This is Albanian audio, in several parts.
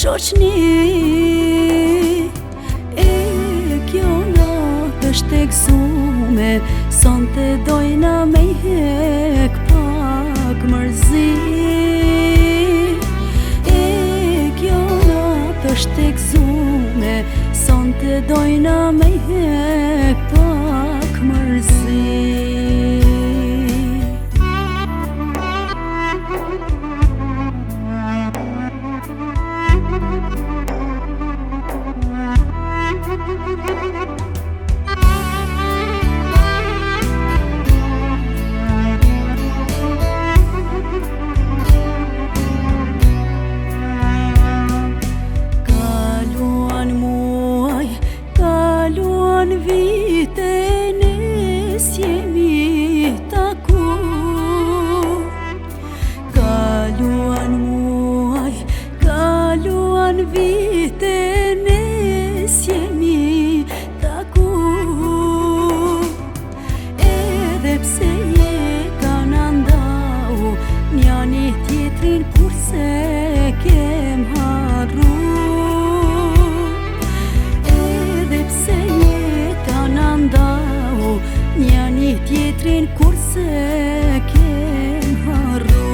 shoqni. E kjo natë është e gëzume, sonte dojna me i hek pak mërzi. E kjo natë është e gëzume, sonte dojna me i hek pak mërzi. Vite nes jemi taku, kaluan muaj, kaluan vite nes jemi taku. Edhe pse jeta na ndau njani tjetrin kurse kem harru. Njani tjetrin kurse kem harru.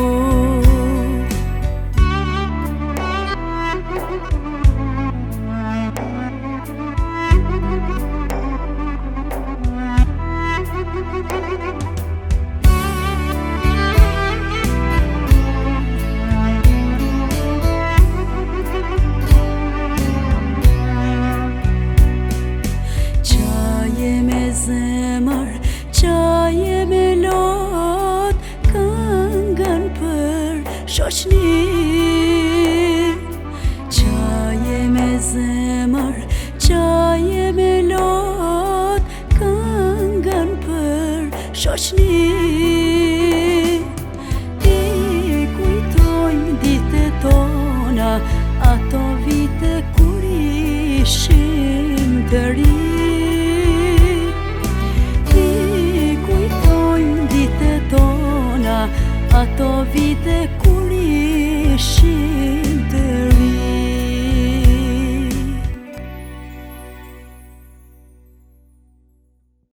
Qaje me lot, këngën për shoqni. Qaje me zemër, qaje me lot, këngën për shoqni. I kujtojmë ditët tona, ato vite kur ishim të ri. Ato vite ku